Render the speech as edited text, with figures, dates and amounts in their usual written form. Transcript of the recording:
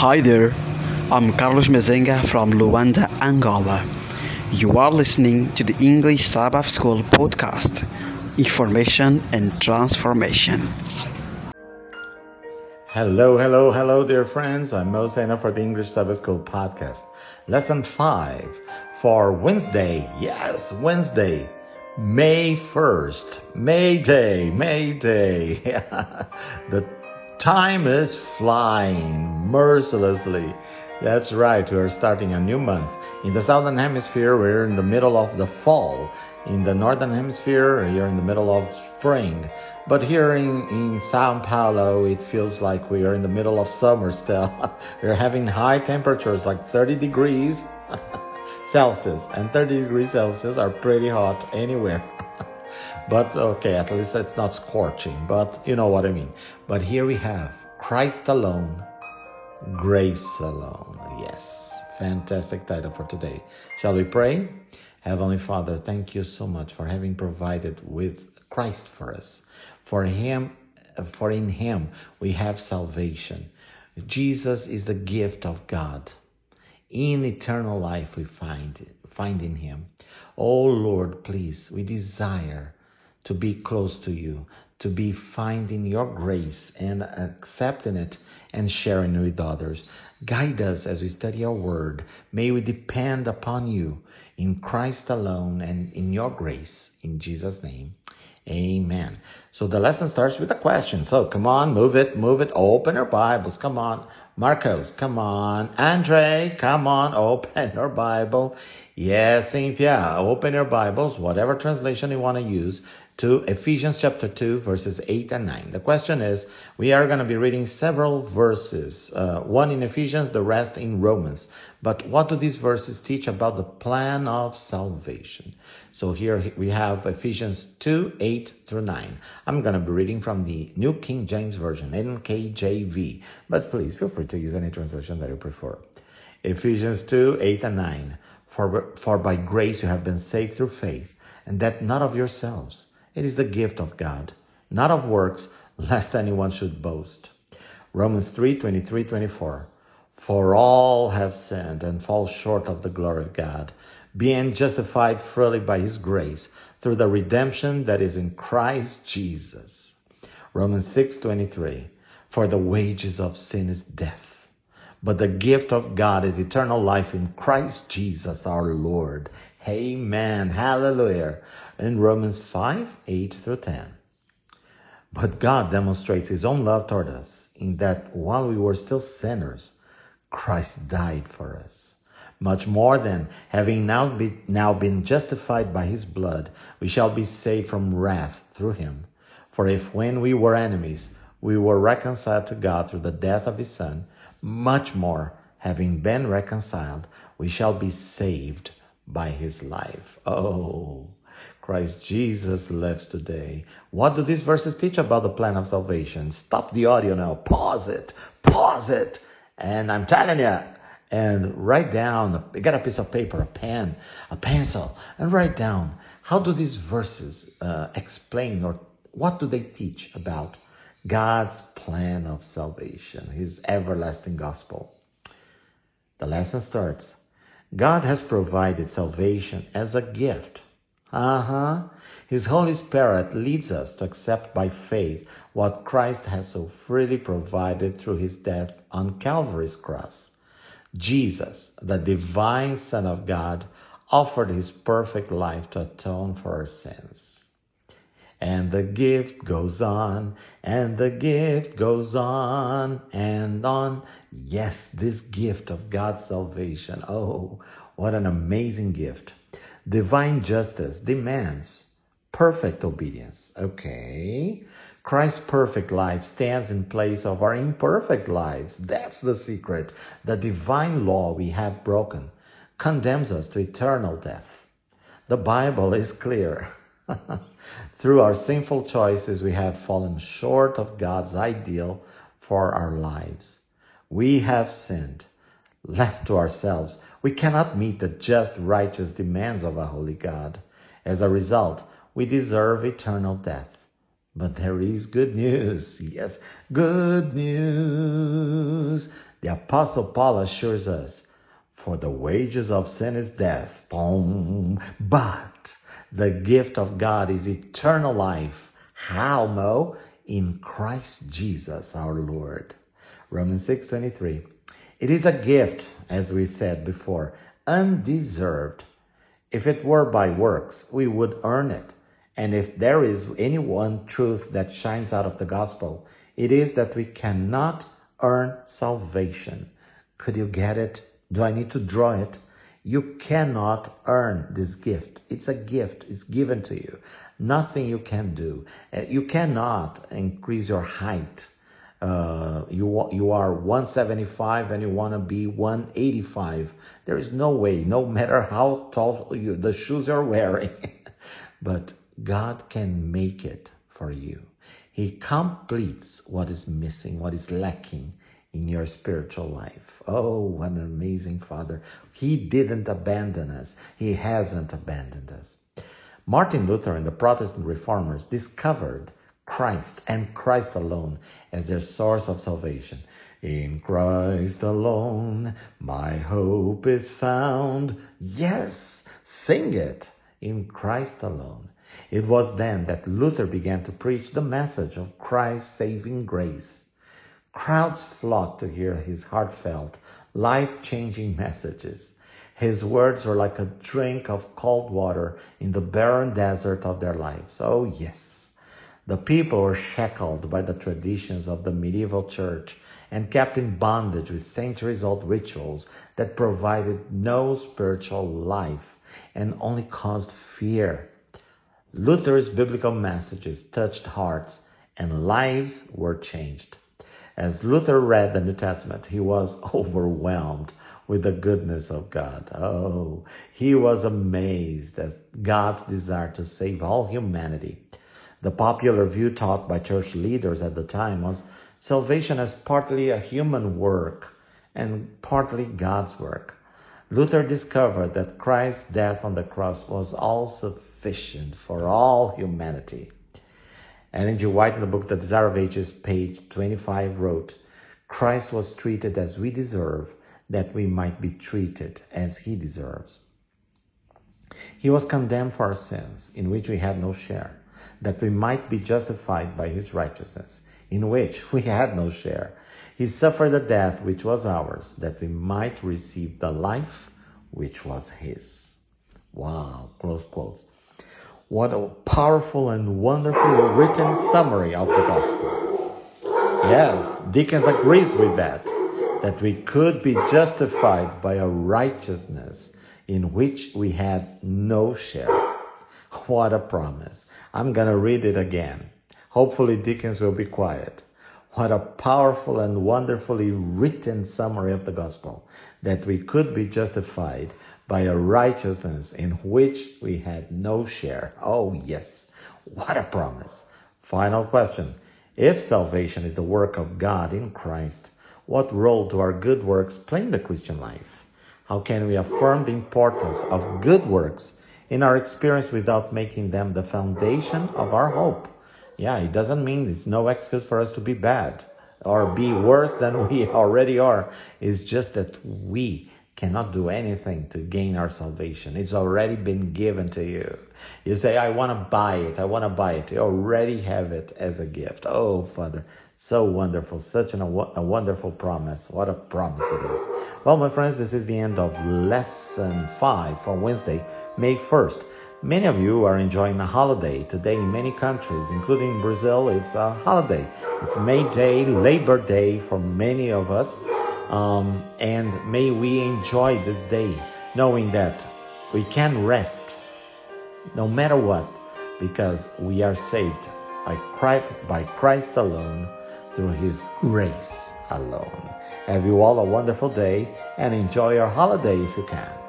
Hi there, I'm Carlos Mezenga from Luanda, Angola. You are listening to the English Sabbath School podcast, Information and Transformation. Hello, dear friends. I'm Mo Sena for the English Sabbath School podcast. Lesson 5 for Wednesday. Yes, Wednesday, May 1st. May Day. The time is flying mercilessly. That's right, we're starting a new month. In the Southern Hemisphere, we're in the middle of the fall. In the Northern Hemisphere, you're in the middle of spring. But here in Sao Paulo, it feels like we are in the middle of summer still. We're having high temperatures, like 30 degrees Celsius. And 30 degrees Celsius are pretty hot anywhere. But okay, at least it's not scorching. But you know what I mean. But here we have Christ alone, grace alone. Yes, fantastic title for today. Shall we pray? Heavenly Father, thank you so much for having provided with Christ for us. For in him we have salvation. Jesus is the gift of God. In eternal life we find in him. Oh Lord, please, we desire to be close to you, to be finding your grace and accepting it and sharing it with others. Guide us as we study your word. May we depend upon you in Christ alone and in your grace. In Jesus' name, amen. So the lesson starts with a question. So come on, move it. Open your Bibles. Come on. Marcos, come on. Andre, come on. Open your Bible. Yes, Cynthia, open your Bibles, whatever translation you want to use, to Ephesians chapter 2, verses 8 and 9. The question is, we are going to be reading several verses, one in Ephesians, the rest in Romans. But what do these verses teach about the plan of salvation? So here we have Ephesians 2, 8 through 9. I'm going to be reading from the New King James Version, NKJV. But please feel free to use any translation that you prefer. Ephesians 2, 8 and 9. For by grace you have been saved through faith, and that not of yourselves. It is the gift of God, not of works, lest anyone should boast. Romans 3, 23, 24. For all have sinned and fall short of the glory of God, being justified freely by his grace, through the redemption that is in Christ Jesus. Romans 6, 23. For the wages of sin is death, but the gift of God is eternal life in Christ Jesus our Lord. Amen. Hallelujah. In Romans 5, 8 through 10. But God demonstrates his own love toward us in that while we were still sinners, Christ died for us. Much more than having now been justified by his blood, we shall be saved from wrath through him. For if when we were enemies, we were reconciled to God through the death of his Son, much more, having been reconciled, we shall be saved by his life. Oh, Christ Jesus lives today. What do these verses teach about the plan of salvation? Stop the audio now. Pause it. And I'm telling you, and write down, get a piece of paper, a pen, a pencil, and write down, how do these verses explain, or what do they teach about God's plan of salvation, his everlasting gospel? The lesson starts. God has provided salvation as a gift. His Holy Spirit leads us to accept by faith what Christ has so freely provided through his death on Calvary's cross. Jesus, the divine Son of God, offered his perfect life to atone for our sins. And the gift goes on, and the gift goes on and on. Yes, this gift of God's salvation. Oh, what an amazing gift. Divine justice demands perfect obedience. Okay. Christ's perfect life stands in place of our imperfect lives. That's the secret. The divine law we have broken condemns us to eternal death. The Bible is clear. Through our sinful choices, we have fallen short of God's ideal for our lives. We have sinned. Left to ourselves, we cannot meet the just, righteous demands of a holy God. As a result, we deserve eternal death. But there is good news. Yes, good news. The Apostle Paul assures us, for the wages of sin is death, boom, but the gift of God is eternal life. How, Mo? In Christ Jesus our Lord. Romans 6:23. It is a gift, as we said before, undeserved. If it were by works, we would earn it. And if there is any one truth that shines out of the gospel, it is that we cannot earn salvation. Could you get it? Do I need to draw it? You cannot earn this gift. It's a gift. It's given to you. Nothing you can do. You cannot increase your height. You are 175 and you want to be 185. There is no way, no matter how tall the shoes you're wearing. But God can make it for you. He completes what is missing, what is lacking in your spiritual life. Oh, what an amazing Father. He didn't abandon us. He hasn't abandoned us. Martin Luther and the Protestant reformers discovered Christ and Christ alone as their source of salvation. In Christ alone, my hope is found. Yes, sing it. In Christ alone. It was then that Luther began to preach the message of Christ's saving grace. Crowds flocked to hear his heartfelt, life-changing messages. His words were like a drink of cold water in the barren desert of their lives. Oh yes, the people were shackled by the traditions of the medieval church and kept in bondage with centuries-old rituals that provided no spiritual life and only caused fear. Luther's biblical messages touched hearts and lives were changed. As Luther read the New Testament, he was overwhelmed with the goodness of God. Oh, he was amazed at God's desire to save all humanity. The popular view taught by church leaders at the time was salvation as partly a human work and partly God's work. Luther discovered that Christ's death on the cross was all sufficient for all humanity. Ellen G. White in the book The Desire of Ages, page 25, wrote, Christ was treated as we deserve, that we might be treated as he deserves. He was condemned for our sins, in which we had no share, that we might be justified by his righteousness, in which we had no share. He suffered the death which was ours, that we might receive the life which was his. Wow, close quotes. What a powerful and wonderfully written summary of the gospel. Yes, Dickens agrees with that we could be justified by a righteousness in which we had no share. What a promise. I'm going to read it again. Hopefully Dickens will be quiet. What a powerful and wonderfully written summary of the gospel, that we could be justified by a righteousness in which we had no share. Oh yes, what a promise. Final question. If salvation is the work of God in Christ, what role do our good works play in the Christian life? How can we affirm the importance of good works in our experience without making them the foundation of our hope? Yeah, it doesn't mean it's no excuse for us to be bad or be worse than we already are. It's just that we cannot do anything to gain our salvation. It's already been given to you. You say, I want to buy it. You already have it as a gift. Oh, Father, so wonderful. Such a wonderful promise. What a promise it is. Well, my friends, this is the end of lesson 5 for Wednesday, May 1st. Many of you are enjoying a holiday today in many countries, including Brazil. It's a holiday. It's May Day, Labor Day for many of us. And may we enjoy this day knowing that we can rest no matter what, because we are saved by Christ alone, through his grace alone. Have you all a wonderful day and enjoy your holiday if you can.